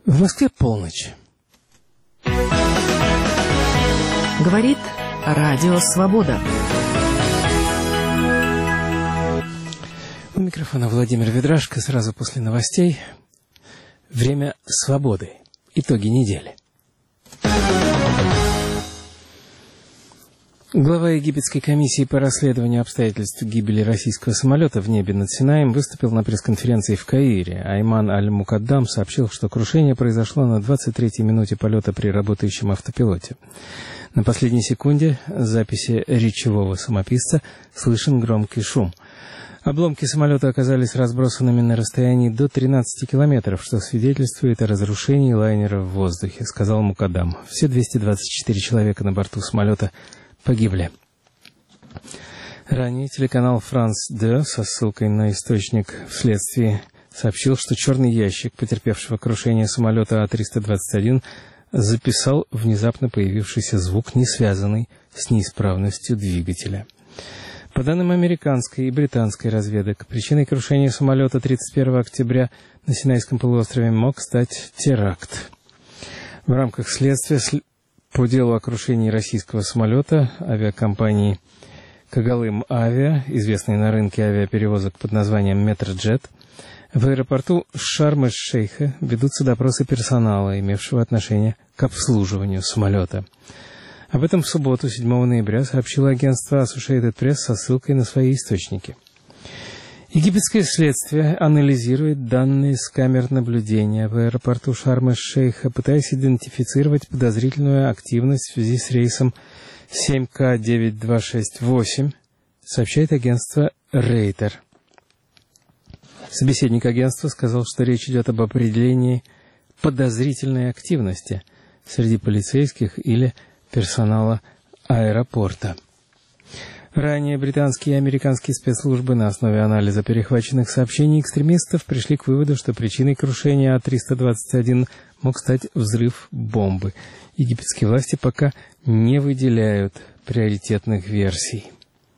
В Москве полночь. Говорит Радио Свобода. У микрофона Владимир Ведрашко. Сразу после новостей. Время свободы. Итоги недели. Глава египетской комиссии по расследованию обстоятельств гибели российского самолета в небе над Синаем выступил на пресс-конференции в Каире. Айман Аль-Мукаддам сообщил, что крушение произошло на 23-й минуте полета при работающем автопилоте. На последней секунде записи речевого самописца слышен громкий шум. Обломки самолета оказались разбросанными на расстоянии до 13 километров, что свидетельствует о разрушении лайнера в воздухе, сказал Мукаддам. Все 224 человека на борту самолета погибли. Ранее телеканал France 2 со ссылкой на источник в следствии сообщил, что черный ящик потерпевшего крушение самолета А-321 записал внезапно появившийся звук, не связанный с неисправностью двигателя. По данным американской и британской разведок, причиной крушения самолета 31 октября на Синайском полуострове мог стать теракт. В рамках следствия по делу о крушении российского самолета авиакомпании «Когалым Авиа», известной на рынке авиаперевозок под названием «Метроджет», в аэропорту Шарм-эль-Шейха ведутся допросы персонала, имевшего отношение к обслуживанию самолета. Об этом в субботу, 7 ноября, сообщило агентство Associated Press со ссылкой на свои источники. Египетское следствие анализирует данные с камер наблюдения в аэропорту Шарм-эль-Шейха, пытаясь идентифицировать подозрительную активность в связи с рейсом 7К-9268, сообщает агентство Рейтер. Собеседник агентства сказал, что речь идет об определении подозрительной активности среди полицейских или персонала аэропорта. Ранее британские и американские спецслужбы на основе анализа перехваченных сообщений экстремистов пришли к выводу, что причиной крушения А-321 мог стать взрыв бомбы. Египетские власти пока не выделяют приоритетных версий.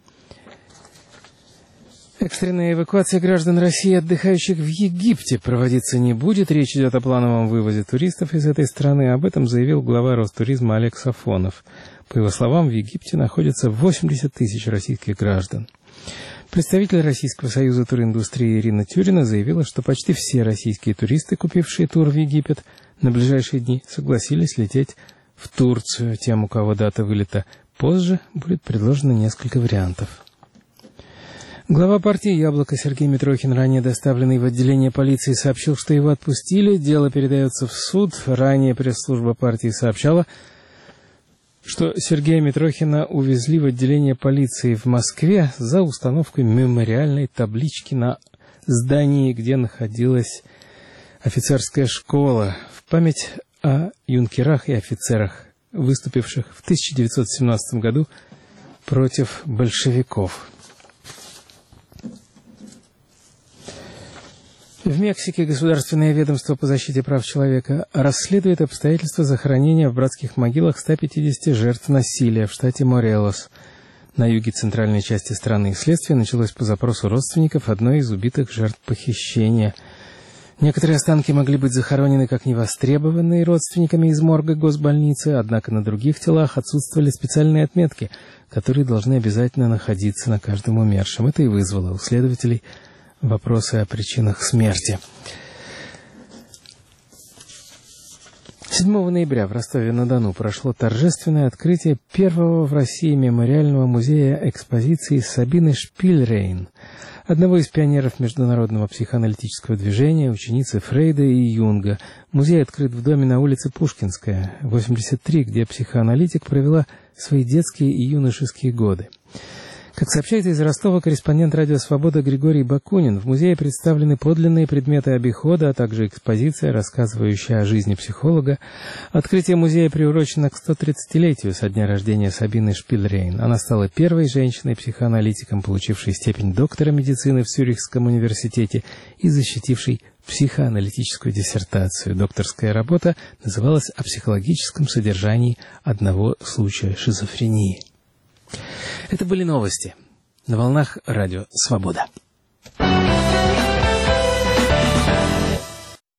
Экстренная эвакуация граждан России, отдыхающих в Египте, проводиться не будет. Речь идет о плановом вывозе туристов из этой страны. Об этом заявил глава Ростуризма Олег Сафонов. По его словам, в Египте находится 80 тысяч российских граждан. Представитель Российского союза туриндустрии Ирина Тюрина заявила, что почти все российские туристы, купившие тур в Египет, на ближайшие дни согласились лететь в Турцию. Тем, у кого дата вылета позже, будет предложено несколько вариантов. Глава партии «Яблоко» Сергей Митрохин, ранее доставленный в отделение полиции, сообщил, что его отпустили. Дело передается в суд. Ранее пресс-служба партии сообщала, что Сергея Митрохина увезли в отделение полиции в Москве за установкой мемориальной таблички на здании, где находилась офицерская школа, в память о юнкерах и офицерах, выступивших в 1917 году против большевиков. В Мексике Государственное ведомство по защите прав человека расследует обстоятельства захоронения в братских могилах 150 жертв насилия в штате Морелос, на юге центральной части страны. Следствие началось по запросу родственников одной из убитых жертв похищения. Некоторые останки могли быть захоронены как невостребованные родственниками из морга госбольницы, однако на других телах отсутствовали специальные отметки, которые должны обязательно находиться на каждом умершем. Это и вызвало у следователей вопросы о причинах смерти. 7 ноября в Ростове-на-Дону прошло торжественное открытие первого в России мемориального музея экспозиции Сабины Шпильрейн, одного из пионеров международного психоаналитического движения, ученицы Фрейда и Юнга. Музей открыт в доме на улице Пушкинская, 83, где психоаналитик провела свои детские и юношеские годы. Как сообщает из Ростова корреспондент «Радио Свобода» Григорий Бакунин, в музее представлены подлинные предметы обихода, а также экспозиция, рассказывающая о жизни психолога. Открытие музея приурочено к 130-летию со дня рождения Сабины Шпильрейн. Она стала первой женщиной-психоаналитиком, получившей степень доктора медицины в Цюрихском университете и защитившей психоаналитическую диссертацию. Докторская работа называлась «О психологическом содержании одного случая шизофрении». Это были новости на волнах Радио Свобода.